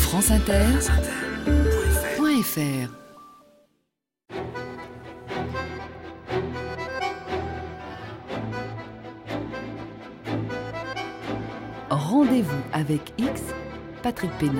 franceinter.fr. Rendez-vous avec X, Patrick Pénaud.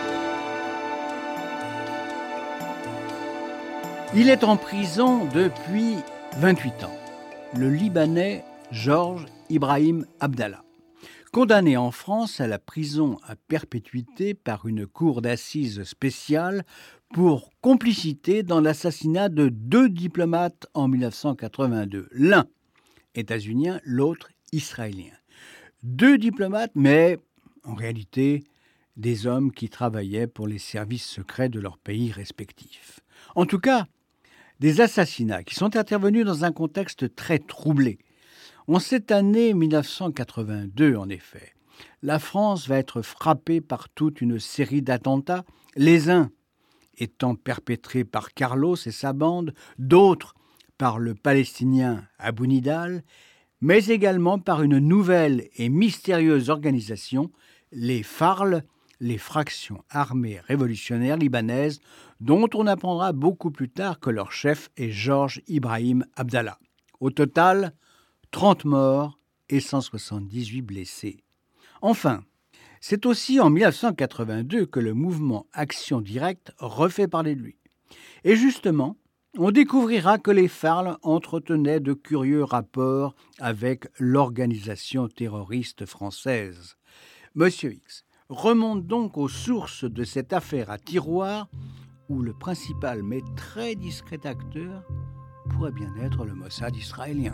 Il est en prison depuis 28 ans. Le Libanais Georges Ibrahim Abdallah. Condamné en France à la prison à perpétuité par une cour d'assises spéciale pour complicité dans l'assassinat de 2 diplomates en 1982. L'un états-unien, l'autre israélien. 2 diplomates, mais en réalité des hommes qui travaillaient pour les services secrets de leurs pays respectifs. En tout cas, des assassinats qui sont intervenus dans un contexte très troublé. En cette année 1982, en effet, la France va être frappée par toute une série d'attentats, les uns étant perpétrés par Carlos et sa bande, d'autres par le Palestinien Abou Nidal, mais également par une nouvelle et mystérieuse organisation, les FARL, les fractions armées révolutionnaires libanaises, dont on apprendra beaucoup plus tard que leur chef est Georges Ibrahim Abdallah. Au total, 30 morts et 178 blessés. Enfin, c'est aussi en 1982 que le mouvement Action Directe refait parler de lui. Et justement, on découvrira que les FARL entretenaient de curieux rapports avec l'organisation terroriste française. Monsieur X remonte donc aux sources de cette affaire à tiroir où le principal mais très discret acteur pourrait bien être le Mossad israélien.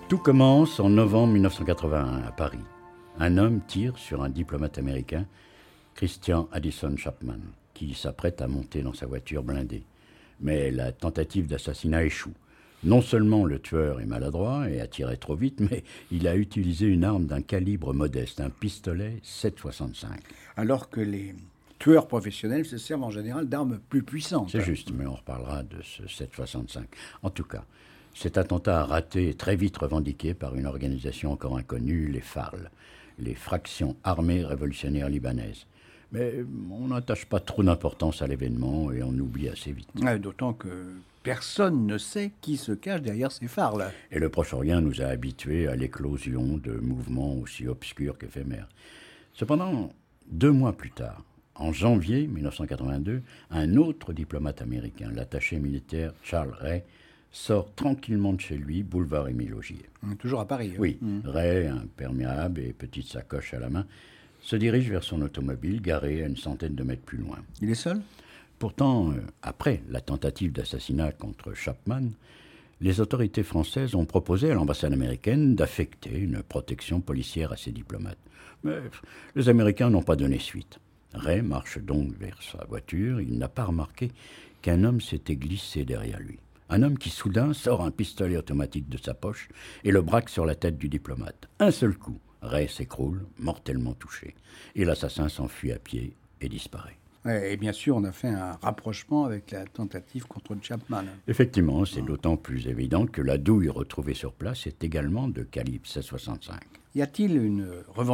Tout commence en novembre 1981 à Paris. Un homme tire sur un diplomate américain, Christian Addison Chapman, qui s'apprête à monter dans sa voiture blindée. Mais la tentative d'assassinat échoue. Non seulement le tueur est maladroit et a tiré trop vite, mais il a utilisé une arme d'un calibre modeste, un pistolet 7,65. Alors que les tueurs professionnels se servent en général d'armes plus puissantes. C'est juste, mais on reparlera de ce 7,65. En tout cas, cet attentat a raté et très vite revendiqué par une organisation encore inconnue, les FARL, les Fractions Armées Révolutionnaires Libanaises. Mais on n'attache pas trop d'importance à l'événement et on oublie assez vite. Ouais, d'autant que personne ne sait qui se cache derrière ces phares-là. Et le Proche-Orient nous a habitués à l'éclosion de mouvements aussi obscurs qu'éphémères. Cependant, 2 mois plus tard, en janvier 1982, un autre diplomate américain, l'attaché militaire Charles Ray, sort tranquillement de chez lui, boulevard Émile Augier. Toujours à Paris. Oui, Ray, imperméable et petite sacoche à la main, se dirige vers son automobile garée à une centaine de mètres plus loin. Il est seul ? Pourtant, après la tentative d'assassinat contre Chapman, les autorités françaises ont proposé à l'ambassade américaine d'affecter une protection policière à ces diplomates. Mais les Américains n'ont pas donné suite. Ray marche donc vers sa voiture. Il n'a pas remarqué qu'un homme s'était glissé derrière lui. Un homme qui soudain sort un pistolet automatique de sa poche et le braque sur la tête du diplomate. Un seul coup, Ray s'écroule, mortellement touché. Et l'assassin s'enfuit à pied et disparaît. Ouais, et bien sûr, on a fait un rapprochement avec la tentative contre Chapman. Effectivement, c'est d'autant plus évident que la douille retrouvée sur place est également de calibre 7,65. Y a-t-il une revendication ?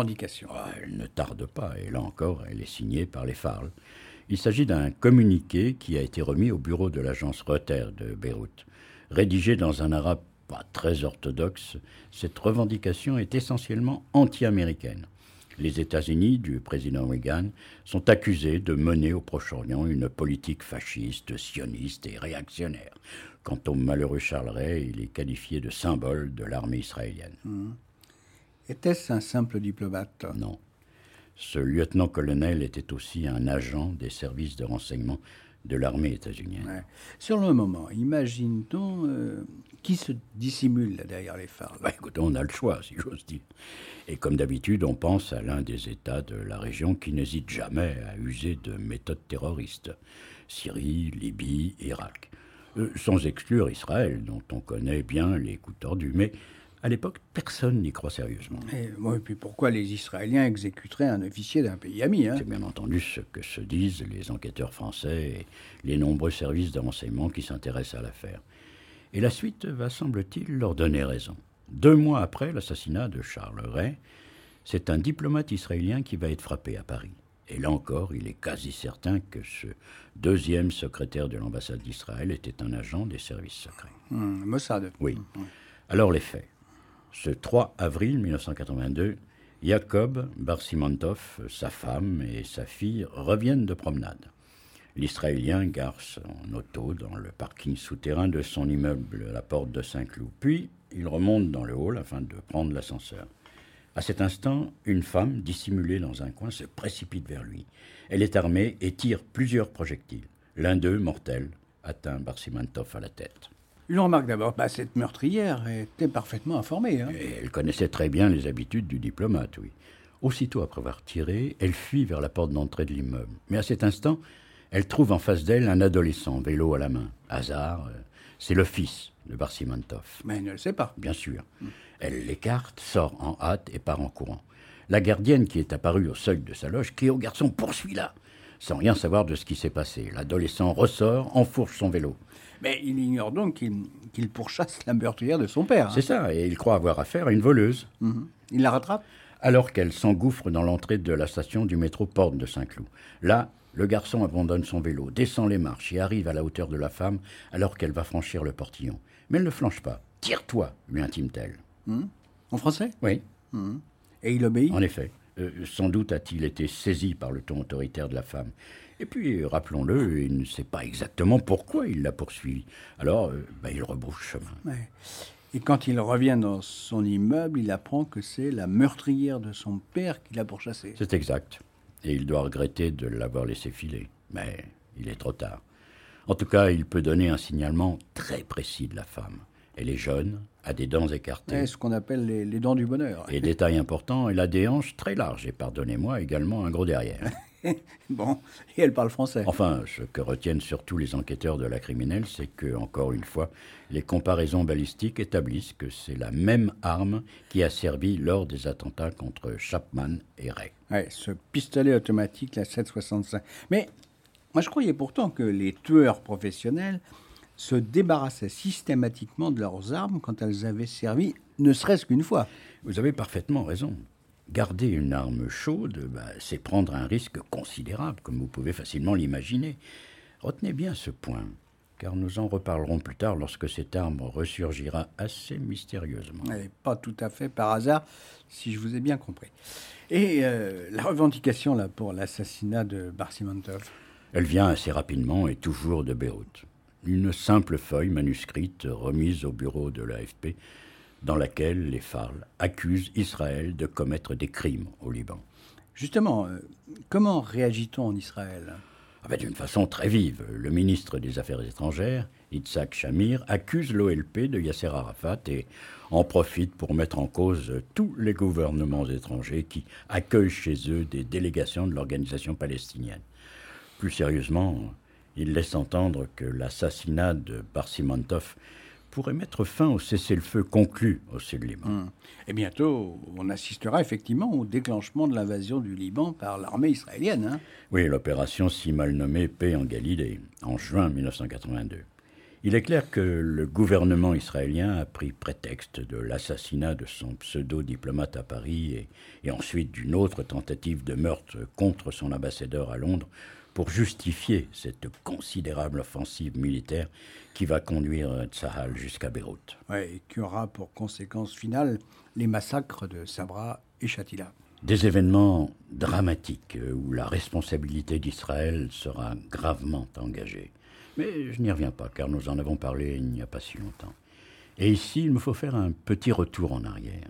Elle ne tarde pas, et là encore, elle est signée par les FARL. Il s'agit d'un communiqué qui a été remis au bureau de l'agence Reuters de Beyrouth. Rédigé dans un arabe pas très orthodoxe, cette revendication est essentiellement anti-américaine. Les États-Unis, du président Reagan, sont accusés de mener au Proche-Orient une politique fasciste, sioniste et réactionnaire. Quant au malheureux Charles Ray, il est qualifié de symbole de l'armée israélienne. Était-ce un simple diplomate ? Non. Ce lieutenant-colonel était aussi un agent des services de renseignement de l'armée états-unienne. Ouais. Sur le moment, imagine-t-on qui se dissimule là, derrière les phares. Écoutez, on a le choix, si j'ose dire. Et comme d'habitude, on pense à l'un des États de la région qui n'hésite jamais à user de méthodes terroristes. Syrie, Libye, Irak. Sans exclure Israël, dont on connaît bien les coups tordus. Mais à l'époque, personne n'y croit sérieusement. Et puis pourquoi les Israéliens exécuteraient un officier d'un pays ami C'est bien entendu ce que se disent les enquêteurs français et les nombreux services de renseignement qui s'intéressent à l'affaire. Et la suite va, semble-t-il, leur donner raison. 2 mois après l'assassinat de Charles Ray, c'est un diplomate israélien qui va être frappé à Paris. Et là encore, il est quasi certain que ce 2e secrétaire de l'ambassade d'Israël était un agent des services secrets. Mossad. Oui. Alors les faits. Ce 3 avril 1982, Jacob Bar-Simantov, sa femme et sa fille reviennent de promenade. L'Israélien gare son auto dans le parking souterrain de son immeuble à la porte de Saint-Cloud. Puis, il remonte dans le hall afin de prendre l'ascenseur. À cet instant, une femme, dissimulée dans un coin, se précipite vers lui. Elle est armée et tire plusieurs projectiles. L'un d'eux, mortel, atteint Bar-Simantov à la tête. Une remarque d'abord, cette meurtrière était parfaitement informée. Et elle connaissait très bien les habitudes du diplomate, oui. Aussitôt après avoir tiré, elle fuit vers la porte d'entrée de l'immeuble. Mais à cet instant, elle trouve en face d'elle un adolescent, vélo à la main. Hasard, c'est le fils de Bar-Simantov. Mais elle ne le sait pas. Bien sûr. Elle l'écarte, sort en hâte et part en courant. La gardienne qui est apparue au seuil de sa loge crie au garçon « Poursuis-la !» Sans rien savoir de ce qui s'est passé. L'adolescent ressort, enfourche son vélo. Mais il ignore donc qu'il pourchasse la meurtrière de son père. C'est ça, et il croit avoir affaire à une voleuse. Il la rattrape ? Alors qu'elle s'engouffre dans l'entrée de la station du métro Porte de Saint-Cloud. Là, le garçon abandonne son vélo, descend les marches et arrive à la hauteur de la femme alors qu'elle va franchir le portillon. Mais elle ne flanche pas. « Tire-toi !» lui intime-t-elle. En français ? Oui. Et il obéit ? En effet. Sans doute a-t-il été saisi par le ton autoritaire de la femme. Et puis, rappelons-le, il ne sait pas exactement pourquoi il l'a poursuivi. Alors, il rebrousse chemin. Ouais. Et quand il revient dans son immeuble, il apprend que c'est la meurtrière de son père qui l'a pourchassé. C'est exact. Et il doit regretter de l'avoir laissé filer. Mais il est trop tard. En tout cas, il peut donner un signalement très précis de la femme. Elle est jeune, a des dents écartées. Ce qu'on appelle les dents du bonheur. Et détail important, elle a des hanches très larges et, pardonnez-moi, également un gros derrière. Bon, et elle parle français. Enfin, ce que retiennent surtout les enquêteurs de la criminelle, c'est que, encore une fois, les comparaisons balistiques établissent que c'est la même arme qui a servi lors des attentats contre Chapman et Ray. Ouais, ce pistolet automatique, la 7,65. Mais moi, je croyais pourtant que les tueurs professionnels se débarrassaient systématiquement de leurs armes quand elles avaient servi, ne serait-ce qu'une fois. Vous avez parfaitement raison. Garder une arme chaude, c'est prendre un risque considérable, comme vous pouvez facilement l'imaginer. Retenez bien ce point, car nous en reparlerons plus tard lorsque cette arme ressurgira assez mystérieusement. Et pas tout à fait par hasard, si je vous ai bien compris. Et la revendication là, pour l'assassinat de Barsimantov? Elle vient assez rapidement et toujours de Beyrouth. Une simple feuille manuscrite remise au bureau de l'AFP, dans laquelle les Farl accusent Israël de commettre des crimes au Liban. Justement, comment réagit-on en Israël? D'une façon très vive. Le ministre des Affaires étrangères, Yitzhak Shamir, accuse l'OLP de Yasser Arafat et en profite pour mettre en cause tous les gouvernements étrangers qui accueillent chez eux des délégations de l'organisation palestinienne. Plus sérieusement, il laisse entendre que l'assassinat de Barsimantov pourrait mettre fin au cessez-le-feu conclu au Sud-Liban. Et bientôt, on assistera effectivement au déclenchement de l'invasion du Liban par l'armée israélienne. Oui, l'opération si mal nommée Paix en Galilée, en juin 1982. Il est clair que le gouvernement israélien a pris prétexte de l'assassinat de son pseudo-diplomate à Paris et ensuite d'une autre tentative de meurtre contre son ambassadeur à Londres pour justifier cette considérable offensive militaire qui va conduire Tsahal jusqu'à Beyrouth. Et qui aura pour conséquence finale les massacres de Sabra et Shatila. Des événements dramatiques où la responsabilité d'Israël sera gravement engagée. Mais je n'y reviens pas, car nous en avons parlé il n'y a pas si longtemps. Et ici, il me faut faire un petit retour en arrière.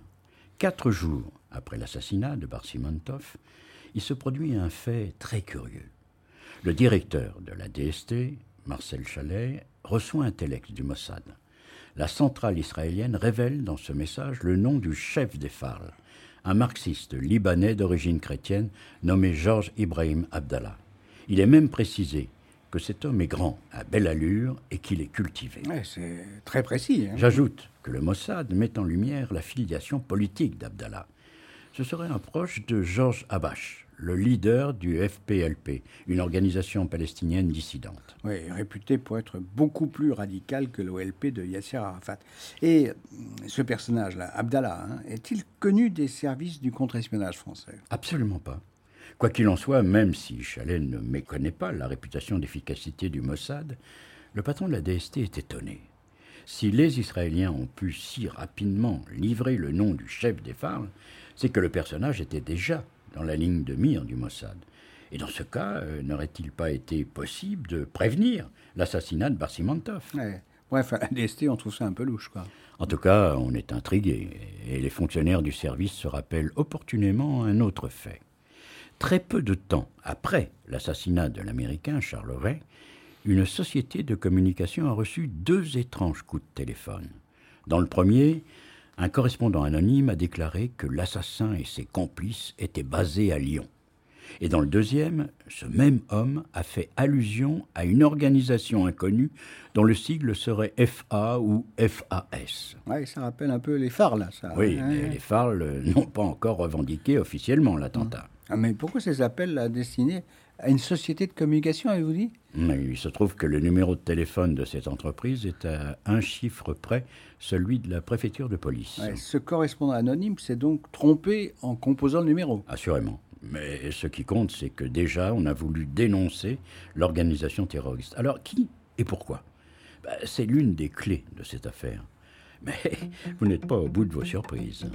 4 jours après l'assassinat de Barsimantov, il se produit un fait très curieux. Le directeur de la DST, Marcel Chalet, reçoit un téléx du Mossad. La centrale israélienne révèle dans ce message le nom du chef des Farl, un marxiste libanais d'origine chrétienne nommé Georges Ibrahim Abdallah. Il est même précisé que cet homme est grand, à belle allure et qu'il est cultivé. C'est très précis. J'ajoute que le Mossad met en lumière la filiation politique d'Abdallah. Ce serait un proche de Georges Habash, le leader du FPLP, une organisation palestinienne dissidente. Oui, réputé pour être beaucoup plus radical que l'OLP de Yasser Arafat. Et ce personnage-là, Abdallah, est-il connu des services du contre-espionnage français? Absolument pas. Quoi qu'il en soit, même si Chalet ne méconnaît pas la réputation d'efficacité du Mossad, le patron de la DST est étonné. Si les Israéliens ont pu si rapidement livrer le nom du chef des Farl, c'est que le personnage était déjà dans la ligne de mire du Mossad. Et dans ce cas, n'aurait-il pas été possible de prévenir l'assassinat de Barsimantov? Bref, à la DST, on trouve ça un peu louche, quoi. En tout cas, on est intrigué, et les fonctionnaires du service se rappellent opportunément un autre fait. Très peu de temps après l'assassinat de l'Américain Charles Ray, une société de communication a reçu 2 étranges coups de téléphone. Dans le premier, un correspondant anonyme a déclaré que l'assassin et ses complices étaient basés à Lyon. Et dans le deuxième, ce même homme a fait allusion à une organisation inconnue dont le sigle serait FA ou FAS. Ça rappelle un peu les Farl, là, ça. Oui, mais les Farl n'ont pas encore revendiqué officiellement l'attentat. Mais pourquoi ces appels destinés à une société de communication, avez-vous dit? Mais il se trouve que le numéro de téléphone de cette entreprise est à un chiffre près, celui de la préfecture de police. Ce correspondant anonyme s'est donc trompé en composant le numéro. Assurément. Mais ce qui compte, c'est que déjà, on a voulu dénoncer l'organisation terroriste. Alors, qui et pourquoi? C'est l'une des clés de cette affaire. Mais vous n'êtes pas au bout de vos surprises.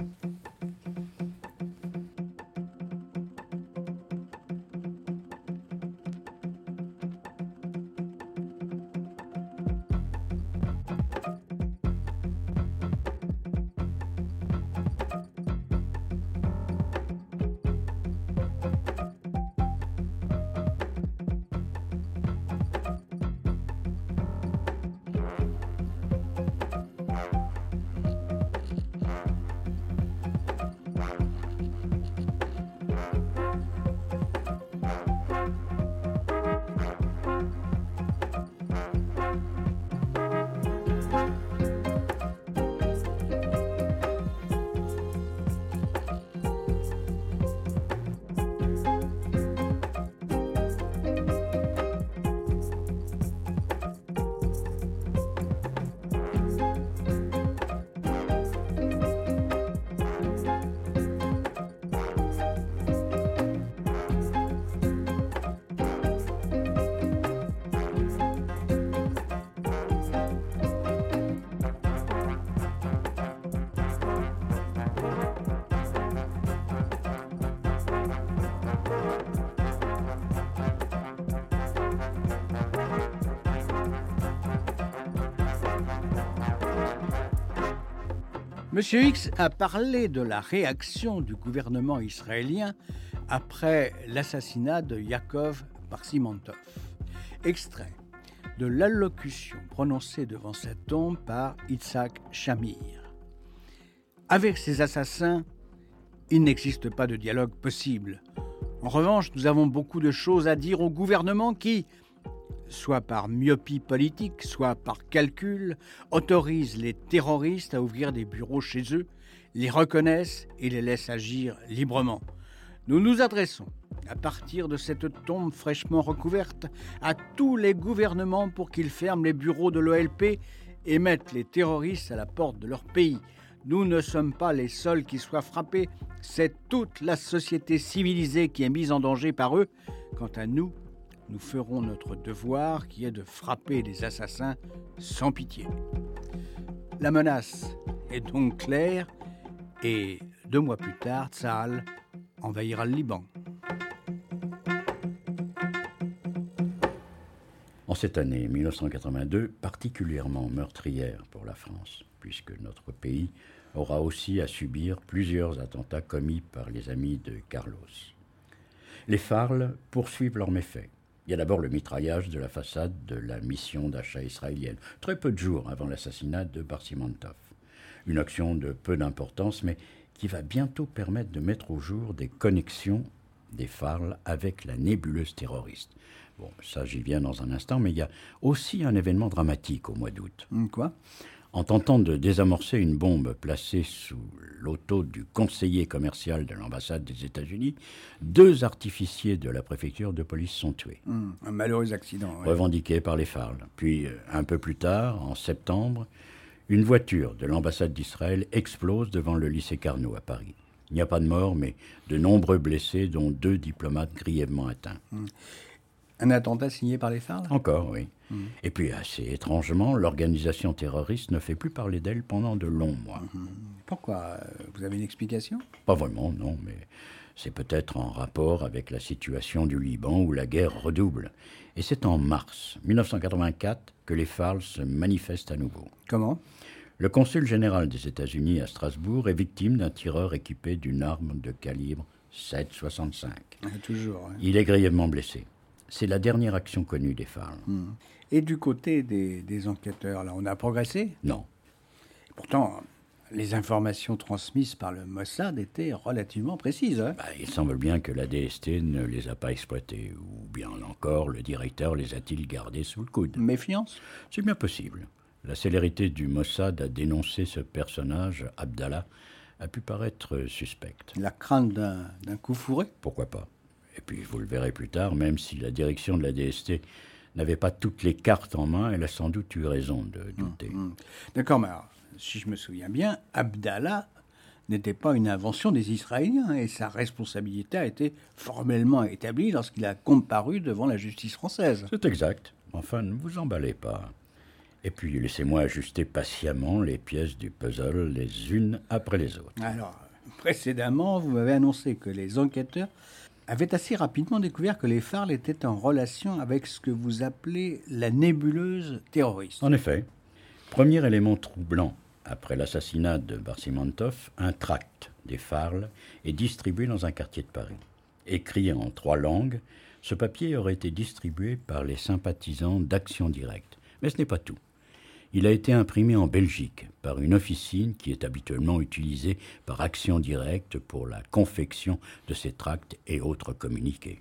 Monsieur X a parlé de la réaction du gouvernement israélien après l'assassinat de Yaakov Barsimantov. Extrait de l'allocution prononcée devant sa tombe par Yitzhak Shamir. Avec ces assassins, il n'existe pas de dialogue possible. En revanche, nous avons beaucoup de choses à dire au gouvernement qui, soit par myopie politique, soit par calcul, autorise les terroristes à ouvrir des bureaux chez eux, les reconnaissent et les laissent agir librement. Nous nous adressons, à partir de cette tombe fraîchement recouverte, à tous les gouvernements pour qu'ils ferment les bureaux de l'OLP et mettent les terroristes à la porte de leur pays. Nous ne sommes pas les seuls qui soient frappés, c'est toute la société civilisée qui est mise en danger par eux. Quant à nous, nous ferons notre devoir qui est de frapper les assassins sans pitié. La menace est donc claire et 2 mois plus tard, Tsahal envahira le Liban. En cette année 1982, particulièrement meurtrière pour la France, puisque notre pays aura aussi à subir plusieurs attentats commis par les amis de Carlos. Les Farl poursuivent leurs méfaits. Il y a d'abord le mitraillage de la façade de la mission d'achat israélienne, très peu de jours avant l'assassinat de Barsimantov. Une action de peu d'importance, mais qui va bientôt permettre de mettre au jour des connexions des Farl avec la nébuleuse terroriste. Bon, ça j'y viens dans un instant, mais il y a aussi un événement dramatique au mois d'août. Quoi ? En tentant de désamorcer une bombe placée sous l'auto du conseiller commercial de l'ambassade des États-Unis, 2 artificiers de la préfecture de police sont tués. Un malheureux accident. Ouais. Revendiqué par les Farl. Puis, un peu plus tard, en septembre, une voiture de l'ambassade d'Israël explose devant le lycée Carnot à Paris. Il n'y a pas de mort, mais de nombreux blessés, dont 2 diplomates grièvement atteints. Un attentat signé par les Farl ? Encore, oui. Et puis, assez étrangement, l'organisation terroriste ne fait plus parler d'elle pendant de longs mois. Pourquoi ? Vous avez une explication ? Pas vraiment, non, mais c'est peut-être en rapport avec la situation du Liban où la guerre redouble. Et c'est en mars 1984 que les Farl se manifestent à nouveau. Comment ? Le consul général des États-Unis à Strasbourg est victime d'un tireur équipé d'une arme de calibre 7,65. Toujours. Ouais. Il est grièvement blessé. C'est la dernière action connue des Farl. Et du côté des enquêteurs, là, on a progressé ? Non. Pourtant, les informations transmises par le Mossad étaient relativement précises. Il semble bien que la DST ne les a pas exploitées, ou bien encore le directeur les a-t-il gardées sous le coude. Méfiance ? C'est bien possible. La célérité du Mossad à dénoncer ce personnage, Abdallah, a pu paraître suspecte. La crainte d'un coup fourré ? Pourquoi pas ? Et puis, vous le verrez plus tard, même si la direction de la DST n'avait pas toutes les cartes en main, elle a sans doute eu raison de douter. D'accord, mais alors, si je me souviens bien, Abdallah n'était pas une invention des Israéliens et sa responsabilité a été formellement établie lorsqu'il a comparu devant la justice française. C'est exact. Enfin, ne vous emballez pas. Et puis, laissez-moi ajuster patiemment les pièces du puzzle les unes après les autres. Alors, précédemment, vous m'avez annoncé que les enquêteurs avaient assez rapidement découvert que les Farl étaient en relation avec ce que vous appelez la nébuleuse terroriste. En effet, premier élément troublant, après l'assassinat de Barsimantov, un tract des Farl est distribué dans un quartier de Paris. Écrit en 3 langues, ce papier aurait été distribué par les sympathisants d'Action Directe. Mais ce n'est pas tout. Il a été imprimé en Belgique par une officine qui est habituellement utilisée par Action Directe pour la confection de ces tracts et autres communiqués.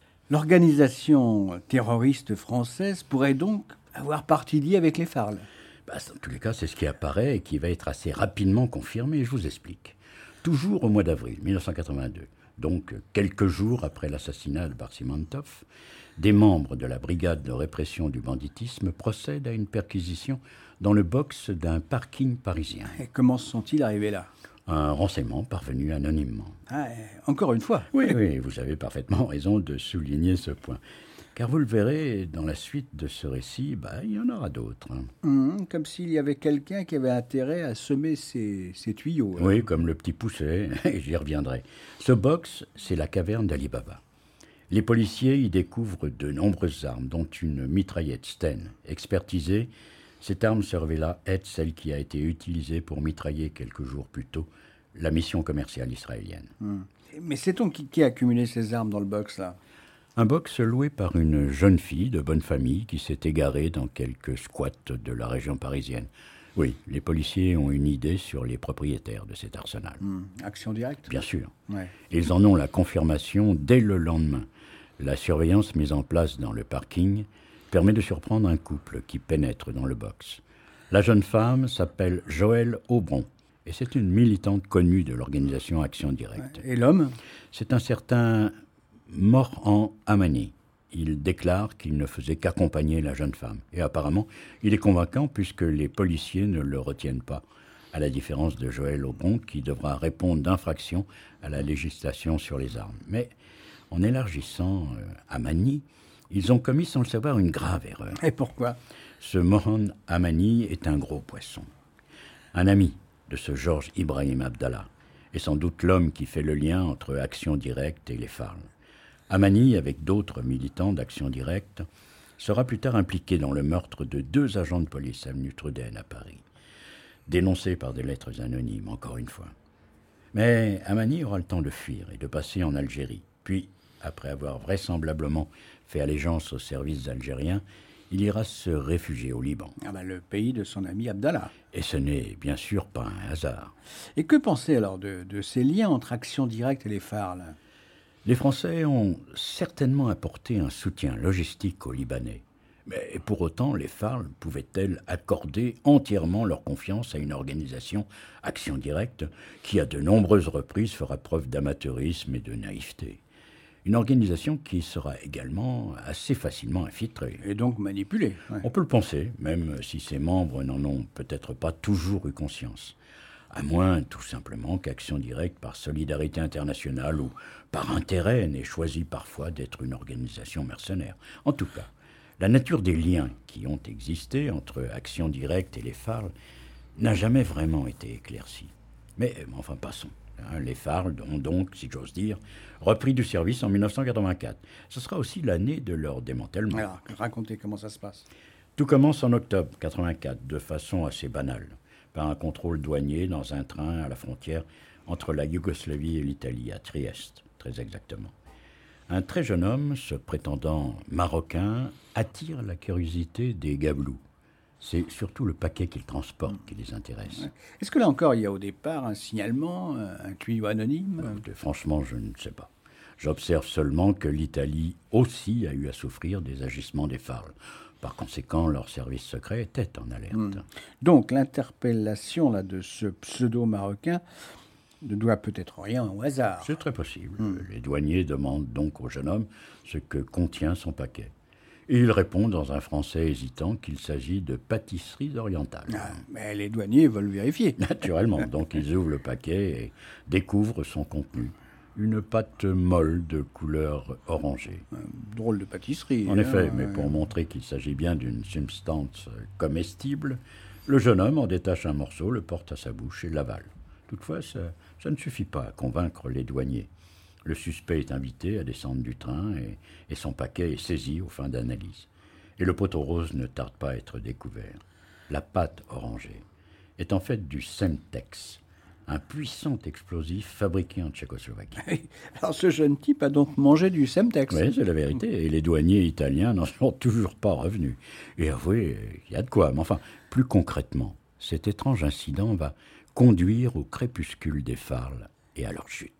L'organisation terroriste française pourrait donc avoir partie liée avec les Farl. Dans tous les cas, c'est ce qui apparaît et qui va être assez rapidement confirmé, je vous explique. Toujours au mois d'avril 1982, donc quelques jours après l'assassinat de Barsimantov, des membres de la brigade de répression du banditisme procèdent à une perquisition dans le box d'un parking parisien. Et comment sont-ils arrivés là ? Un renseignement parvenu anonymement. Encore une fois. Oui, vous avez parfaitement raison de souligner ce point. Car vous le verrez, dans la suite de ce récit, il y en aura d'autres. Comme s'il y avait quelqu'un qui avait intérêt à semer ses tuyaux. Oui, comme le petit Pousset, et j'y reviendrai. Ce box, c'est la caverne d'Ali Baba. Les policiers y découvrent de nombreuses armes, dont une mitraillette Sten. Expertisée, Cette arme se révéla être celle qui a été utilisée pour mitrailler quelques jours plus tôt la mission commerciale israélienne. Mais sait-on qui a accumulé ces armes dans le box, là? Un box loué par une jeune fille de bonne famille qui s'est égarée dans quelques squats de la région parisienne. Oui, les policiers ont une idée sur les propriétaires de cet arsenal. Action directe? Bien sûr. Ouais. Ils en ont la confirmation dès le lendemain. La surveillance mise en place dans le parking permet de surprendre un couple qui pénètre dans le box. La jeune femme s'appelle Joëlle Aubron et c'est une militante connue de l'organisation Action Directe. Et l'homme? C'est un certain Morhan Amani. Il déclare qu'il ne faisait qu'accompagner la jeune femme. Et apparemment, il est convaincant puisque les policiers ne le retiennent pas, à la différence de Joëlle Aubron qui devra répondre d'infraction à la législation sur les armes. Mais en élargissant Amani, ils ont commis sans le savoir une grave erreur. Et pourquoi? Ce Morhan Amani est un gros poisson. Un ami de ce Georges Ibrahim Abdallah est sans doute l'homme qui fait le lien entre Action Directe et les FARL. Amani, avec d'autres militants d'Action Directe, sera plus tard impliqué dans le meurtre de 2 agents de police avenue Truden à Paris, dénoncés par des lettres anonymes, encore une fois. Mais Amani aura le temps de fuir et de passer en Algérie. Puis, après avoir vraisemblablement fait allégeance aux services algériens, il ira se réfugier au Liban. Le pays de son ami Abdallah. Et ce n'est bien sûr pas un hasard. Et que penser alors de ces liens entre Action Directe et les FARL? Les Français ont certainement apporté un soutien logistique aux Libanais. Mais pour autant, les FARL pouvaient-elles accorder entièrement leur confiance à une organisation, Action Directe, qui à de nombreuses reprises fera preuve d'amateurisme et de naïveté? Une organisation qui sera également assez facilement infiltrée. Et donc manipulée. Ouais. On peut le penser, même si ses membres n'en ont peut-être pas toujours eu conscience. À moins, tout simplement, qu'Action Directe, par solidarité internationale ou par intérêt, n'ait choisi parfois d'être une organisation mercenaire. En tout cas, la nature des liens qui ont existé entre Action Directe et les FARL n'a jamais vraiment été éclaircie. Mais enfin, passons. Les FARL ont donc, si j'ose dire, repris du service en 1984. Ce sera aussi l'année de leur démantèlement. Alors, racontez comment ça se passe. Tout commence en octobre 1984, de façon assez banale, par un contrôle douanier dans un train à la frontière entre la Yougoslavie et l'Italie, à Trieste, très exactement. Un très jeune homme, se prétendant marocain, attire la curiosité des gabelous. C'est surtout le paquet qu'il transporte qui les intéresse. Est-ce que là encore, il y a au départ un signalement, un tuyau anonyme? Franchement, je ne sais pas. J'observe seulement que l'Italie aussi a eu à souffrir des agissements des FARL. Par conséquent, leur service secret était en alerte. Donc, l'interpellation là, de ce pseudo-marocain ne doit peut-être rien au hasard. C'est très possible. Les douaniers demandent donc au jeune homme ce que contient son paquet. Et il répond dans un français hésitant qu'il s'agit de pâtisseries orientales. Mais les douaniers veulent vérifier. Naturellement. Donc ils ouvrent le paquet et découvrent son contenu. Une pâte molle de couleur orangée. Drôle de pâtisserie. En effet, mais pour montrer qu'il s'agit bien d'une substance comestible, le jeune homme en détache un morceau, le porte à sa bouche et l'avale. Toutefois, ça ne suffit pas à convaincre les douaniers. Le suspect est invité à descendre du train et son paquet est saisi aux fins d'analyse. Et le poteau rose ne tarde pas à être découvert. La pâte orangée est en fait du Semtex, un puissant explosif fabriqué en Tchécoslovaquie. Alors ce jeune type a donc mangé du Semtex. Oui, c'est la vérité. Et les douaniers italiens n'en sont toujours pas revenus. Et avouez, il y a de quoi. Mais enfin, plus concrètement, cet étrange incident va conduire au crépuscule des FARL et à leur chute.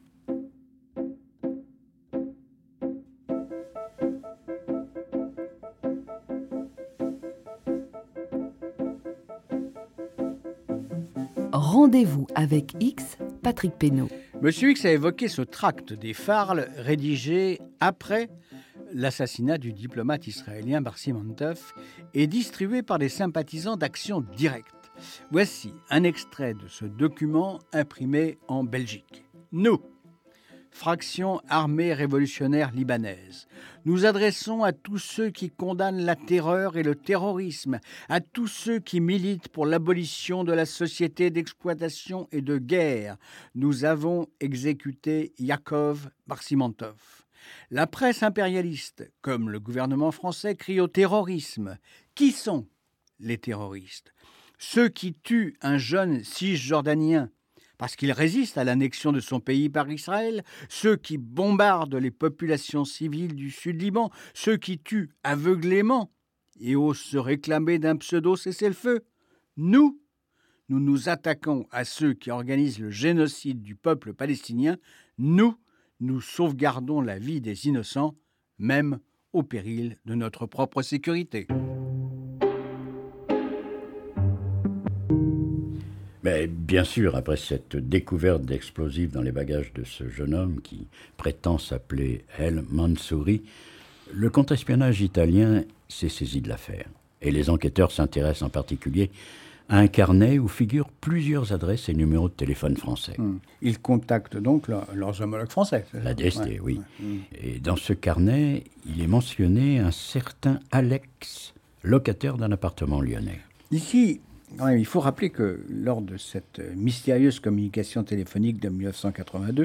Rendez-vous avec X, Patrick Pénaud. Monsieur X a évoqué ce tract des FARL rédigé après l'assassinat du diplomate israélien Barsi Mantef et distribué par des sympathisants d'Action Directe. Voici un extrait de ce document imprimé en Belgique. Nous, fraction armée révolutionnaire libanaise, nous adressons à tous ceux qui condamnent la terreur et le terrorisme, à tous ceux qui militent pour l'abolition de la société d'exploitation et de guerre. Nous avons exécuté Yakov Barsimantov. La presse impérialiste, comme le gouvernement français, crie au terrorisme. Qui sont les terroristes. Ceux qui tuent un jeune cisjordanien parce qu'il résiste à l'annexion de son pays par Israël, ceux qui bombardent les populations civiles du Sud-Liban, ceux qui tuent aveuglément et osent se réclamer d'un pseudo-cessez-le-feu. Nous nous attaquons à ceux qui organisent le génocide du peuple palestinien. Nous sauvegardons la vie des innocents, même au péril de notre propre sécurité. Mais bien sûr, après cette découverte d'explosifs dans les bagages de ce jeune homme qui prétend s'appeler El Mansouri, le contre-espionnage italien s'est saisi de l'affaire. Et les enquêteurs s'intéressent en particulier à un carnet où figurent plusieurs adresses et numéros de téléphone français. Ils contactent donc leurs homologues français. La DST, oui. Et dans ce carnet, il est mentionné un certain Alex, locataire d'un appartement lyonnais. Ici, quand même, il faut rappeler que lors de cette mystérieuse communication téléphonique de 1982,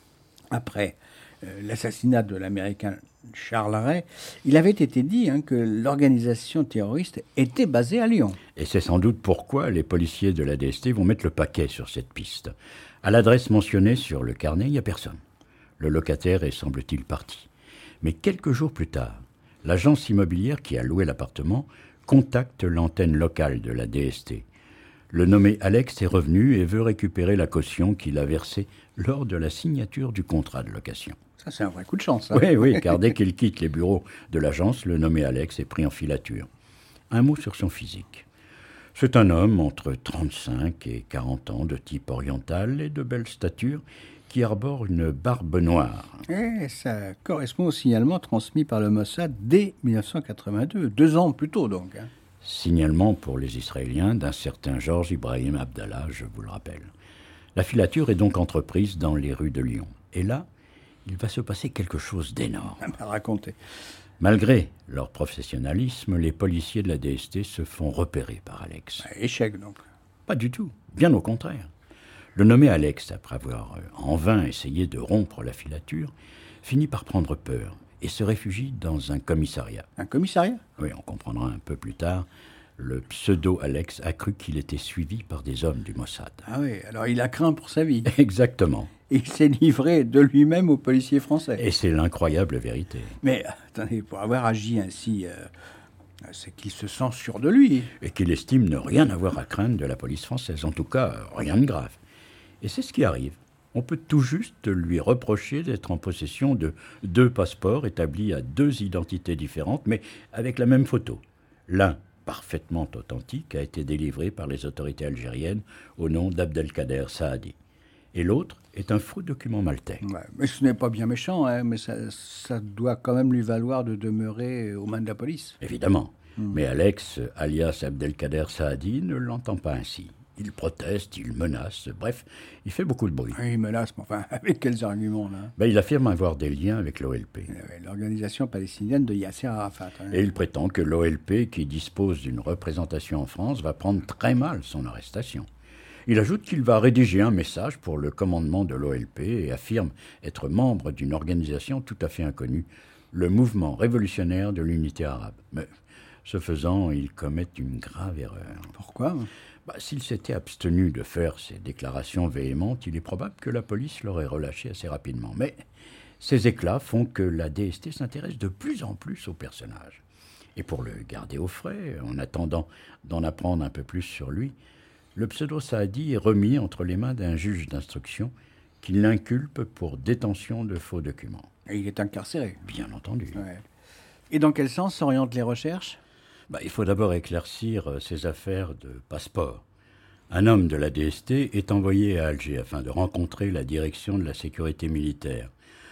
après l'assassinat de l'Américain Charles Ray, il avait été dit que l'organisation terroriste était basée à Lyon. Et c'est sans doute pourquoi les policiers de la DST vont mettre le paquet sur cette piste. À l'adresse mentionnée sur le carnet, il n'y a personne. Le locataire est, semble-t-il, parti. Mais quelques jours plus tard, l'agence immobilière qui a loué l'appartement contacte l'antenne locale de la DST. Le nommé Alex est revenu et veut récupérer la caution qu'il a versée lors de la signature du contrat de location. Ça, c'est un vrai coup de chance. Hein. Oui, car dès qu'il quitte les bureaux de l'agence, le nommé Alex est pris en filature. Un mot sur son physique. C'est un homme entre 35 et 40 ans, de type oriental et de belle stature, qui arbore une barbe noire. Et ça correspond au signalement transmis par le Mossad dès 1982, 2 ans plus tôt donc. Signalement pour les Israéliens d'un certain Georges Ibrahim Abdallah, je vous le rappelle. La filature est donc entreprise dans les rues de Lyon. Et là, il va se passer quelque chose d'énorme. Racontez. Malgré leur professionnalisme, les policiers de la DST se font repérer par Alex. Échec donc. Pas du tout, bien au contraire. Le nommé Alex, après avoir en vain essayé de rompre la filature, finit par prendre peur et se réfugie dans un commissariat. Un commissariat ? Oui, on comprendra un peu plus tard. Le pseudo-Alex a cru qu'il était suivi par des hommes du Mossad. Ah oui, alors il a craint pour sa vie. Exactement. Et il s'est livré de lui-même aux policiers français. Et c'est l'incroyable vérité. Mais attendez, pour avoir agi ainsi, c'est qu'il se sent sûr de lui. Et qu'il estime ne rien avoir à craindre de la police française. En tout cas, rien de grave. Et c'est ce qui arrive. On peut tout juste lui reprocher d'être en possession de 2 passeports établis à 2 identités différentes, mais avec la même photo. L'un, parfaitement authentique, a été délivré par les autorités algériennes au nom d'Abdelkader Saadi. Et l'autre est un faux document maltais. Ouais, mais ce n'est pas bien méchant, mais ça doit quand même lui valoir de demeurer aux mains de la police. Évidemment. Mais Alex, alias Abdelkader Saadi, ne l'entend pas ainsi. Il proteste, il menace, bref, il fait beaucoup de bruit. Il menace, mais enfin, avec quels arguments, là ? Il affirme avoir des liens avec l'OLP. L'organisation palestinienne de Yasser Arafat. Et il prétend que l'OLP, qui dispose d'une représentation en France, va prendre très mal son arrestation. Il ajoute qu'il va rédiger un message pour le commandement de l'OLP et affirme être membre d'une organisation tout à fait inconnue, le Mouvement révolutionnaire de l'unité arabe. Mais ce faisant, il commet une grave erreur. Pourquoi ? S'il s'était abstenu de faire ces déclarations véhémentes, il est probable que la police l'aurait relâché assez rapidement. Mais ces éclats font que la DST s'intéresse de plus en plus au personnage. Et pour le garder au frais, en attendant d'en apprendre un peu plus sur lui, le pseudo-Saadi est remis entre les mains d'un juge d'instruction qui l'inculpe pour détention de faux documents. Et il est incarcéré. Bien entendu. Ouais. Et dans quel sens s'orientent les recherches ? Il faut d'abord éclaircir ces affaires de passeport. Un homme de la DST est envoyé à Alger afin de rencontrer la direction de la sécurité militaire.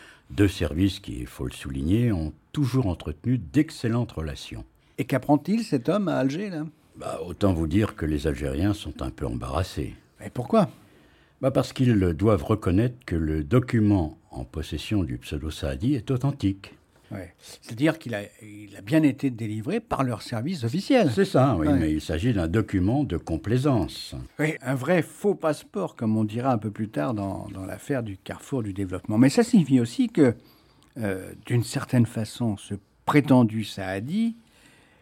2 services qui, il faut le souligner, ont toujours entretenu d'excellentes relations. Et qu'apprend-il, cet homme, à Alger, là ? Autant vous dire que les Algériens sont un peu embarrassés. Et pourquoi ? Parce qu'ils doivent reconnaître que le document en possession du pseudo-Saadi est authentique. Ouais. C'est-à-dire qu'il a bien été délivré par leur service officiel. C'est ça, oui, mais il s'agit d'un document de complaisance. Oui, un vrai faux passeport, comme on dira un peu plus tard dans l'affaire du Carrefour du développement. Mais ça signifie aussi que, d'une certaine façon, ce prétendu Saadi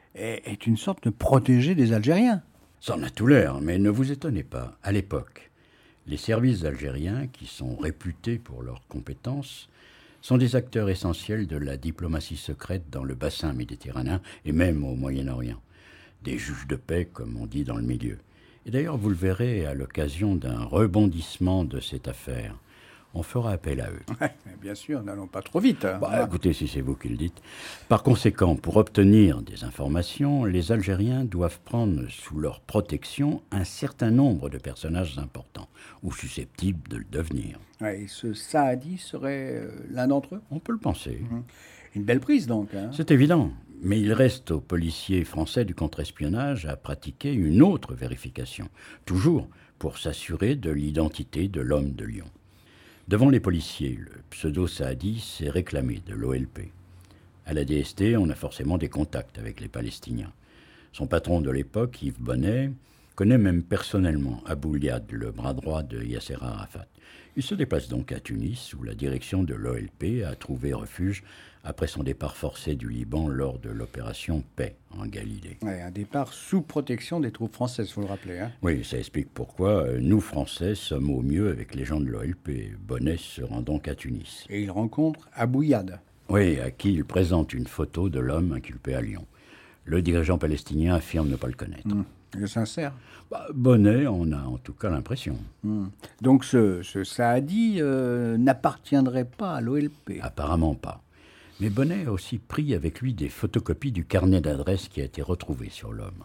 est une sorte de protégé des Algériens. Ça en a tout l'air, mais ne vous étonnez pas. À l'époque, les services algériens, qui sont réputés pour leurs compétences, sont des acteurs essentiels de la diplomatie secrète dans le bassin méditerranéen et même au Moyen-Orient. Des juges de paix, comme on dit dans le milieu. Et d'ailleurs, vous le verrez à l'occasion d'un rebondissement de cette affaire. On fera appel à eux. Ouais, bien sûr, n'allons pas trop vite. Écoutez, si c'est vous qui le dites. Par conséquent, pour obtenir des informations, les Algériens doivent prendre sous leur protection un certain nombre de personnages importants, ou susceptibles de le devenir. Ouais, et ce Saadi serait l'un d'entre eux. On peut le penser. Une belle prise, donc. Hein. C'est évident. Mais il reste aux policiers français du contre-espionnage à pratiquer une autre vérification, toujours pour s'assurer de l'identité de l'homme de Lyon. Devant les policiers, le pseudo-Saadi s'est réclamé de l'OLP. À la DST, on a forcément des contacts avec les Palestiniens. Son patron de l'époque, Yves Bonnet, connaît même personnellement Abou Liad, le bras droit de Yasser Arafat. Il se déplace donc à Tunis, où la direction de l'OLP a trouvé refuge après son départ forcé du Liban lors de l'opération Paix en Galilée. Ouais, un départ sous protection des troupes françaises, il faut le rappeler. Hein. Oui, ça explique pourquoi nous, Français, sommes au mieux avec les gens de l'OLP. Bonnet se rend donc à Tunis. Et il rencontre Abou Liad. Oui, à qui il présente une photo de l'homme inculpé à Lyon. Le dirigeant palestinien affirme ne pas le connaître. Le sincère. Bonnet en a en tout cas l'impression. Donc ce Saadi n'appartiendrait pas à l'OLP. Apparemment pas. Mais Bonnet a aussi pris avec lui des photocopies du carnet d'adresses qui a été retrouvé sur l'homme.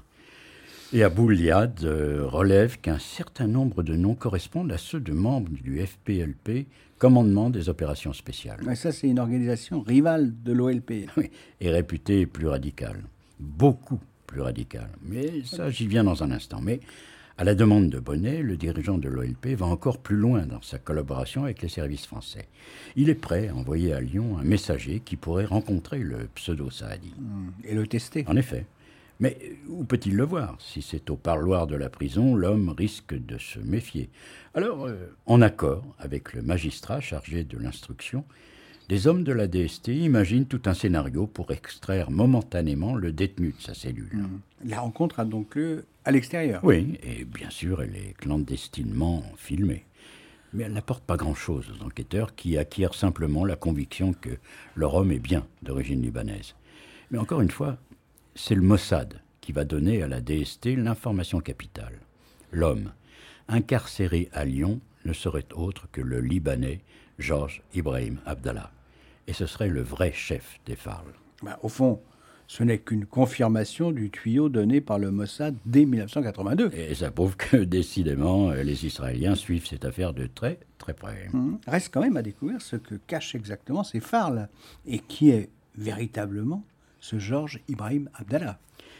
Et Abou Liad relève qu'un certain nombre de noms correspondent à ceux de membres du FPLP, commandement des opérations spéciales. Mais ça, c'est une organisation rivale de l'OLP. Oui, et réputée plus radicale. Beaucoup plus radicale. Mais ça, j'y viens dans un instant. Mais à la demande de Bonnet, le dirigeant de l'OLP va encore plus loin dans sa collaboration avec les services français. Il est prêt à envoyer à Lyon un messager qui pourrait rencontrer le pseudo-Saadi. Et le tester. En effet. Mais où peut-il le voir? Si c'est au parloir de la prison, l'homme risque de se méfier. Alors, en accord avec le magistrat chargé de l'instruction, des hommes de la DST imaginent tout un scénario pour extraire momentanément le détenu de sa cellule. La rencontre a donc lieu à l'extérieur. Oui, et bien sûr, elle est clandestinement filmée. Mais elle n'apporte pas grand-chose aux enquêteurs qui acquièrent simplement la conviction que leur homme est bien d'origine libanaise. Mais encore une fois, c'est le Mossad qui va donner à la DST l'information capitale. L'homme, incarcéré à Lyon, ne serait autre que le Libanais Georges Ibrahim Abdallah. Et ce serait le vrai chef des FARL. Au fond, ce n'est qu'une confirmation du tuyau donné par le Mossad dès 1982. Et ça prouve que, décidément, les Israéliens suivent cette affaire de très, très près. Reste quand même à découvrir ce que cachent exactement ces FARL et qui est véritablement ce Georges Ibrahim Abdallah.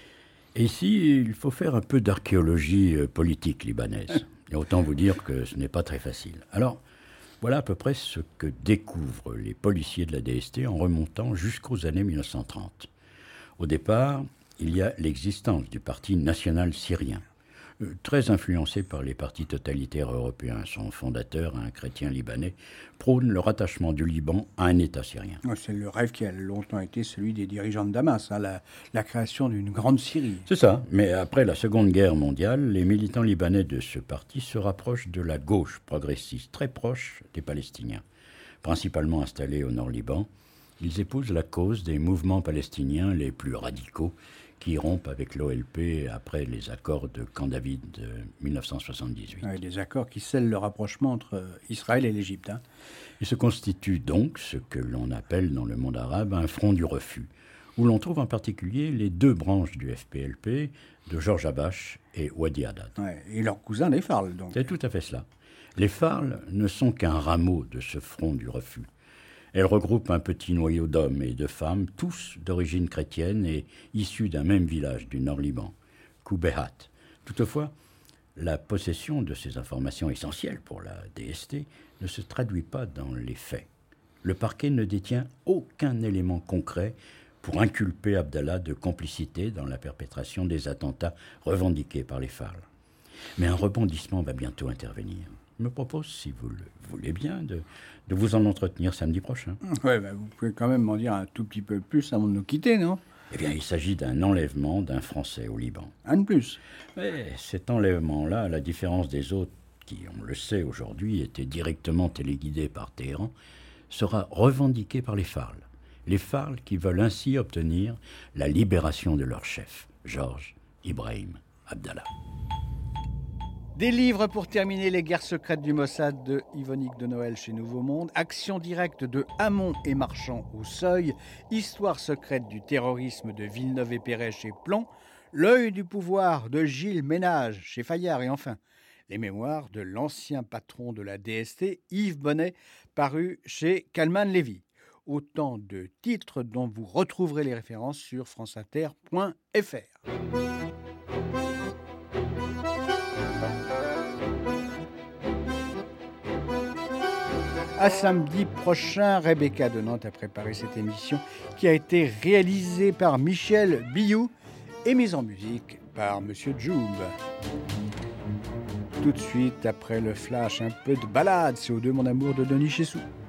Et ici, il faut faire un peu d'archéologie politique libanaise. Et autant vous dire que ce n'est pas très facile. Alors, voilà à peu près ce que découvrent les policiers de la DST en remontant jusqu'aux années 1930. Au départ, il y a l'existence du Parti national syrien, très influencé par les partis totalitaires européens. Son fondateur, un chrétien libanais, prône le rattachement du Liban à un État syrien. C'est le rêve qui a longtemps été celui des dirigeants de Damas, la création d'une grande Syrie. C'est ça, mais après la Seconde Guerre mondiale, les militants libanais de ce parti se rapprochent de la gauche progressiste, très proche des Palestiniens. Principalement installés au Nord-Liban, ils épousent la cause des mouvements palestiniens les plus radicaux qui rompent avec l'OLP après les accords de Camp David de 1978. Ouais, des accords qui scellent le rapprochement entre Israël et l'Égypte. Il se constitue donc ce que l'on appelle dans le monde arabe un front du refus, où l'on trouve en particulier les deux branches du FPLP, de Georges Habash et Wadi Haddad. Ouais, et leurs cousins, les FARL, donc. C'est tout à fait cela. Les FARL ne sont qu'un rameau de ce front du refus. Elles regroupent un petit noyau d'hommes et de femmes, tous d'origine chrétienne et issus d'un même village du Nord-Liban, Koubehat. Toutefois, la possession de ces informations essentielles pour la DST ne se traduit pas dans les faits. Le parquet ne détient aucun élément concret pour inculper Abdallah de complicité dans la perpétration des attentats revendiqués par les FARL. Mais un rebondissement va bientôt intervenir. Je me propose, si vous le voulez bien, de vous en entretenir samedi prochain. Ouais, vous pouvez quand même m'en dire un tout petit peu plus avant de nous quitter, non ? Eh bien, il s'agit d'un enlèvement d'un Français au Liban. Un de plus. Mais cet enlèvement-là, à la différence des autres, qui, on le sait aujourd'hui, étaient directement téléguidés par Téhéran, sera revendiqué par les Farl. Les Farl qui veulent ainsi obtenir la libération de leur chef, Georges Ibrahim Abdallah. Des livres pour terminer, Les guerres secrètes du Mossad de Yvonnick de Noël chez Nouveau Monde, Action directe de Hamon et Marchand au Seuil, Histoire secrète du terrorisme de Villeneuve et Perret chez Plon, L'œil du pouvoir de Gilles Ménage chez Fayard et enfin les mémoires de l'ancien patron de la DST, Yves Bonnet, paru chez Kalman Lévy. Autant de titres dont vous retrouverez les références sur franceinter.fr. À samedi prochain, Rebecca de Nantes a préparé cette émission qui a été réalisée par Michel Billou et mise en musique par Monsieur Joub. Tout de suite, après le flash, un peu de balade, CO2 mon amour de Denis Chessou.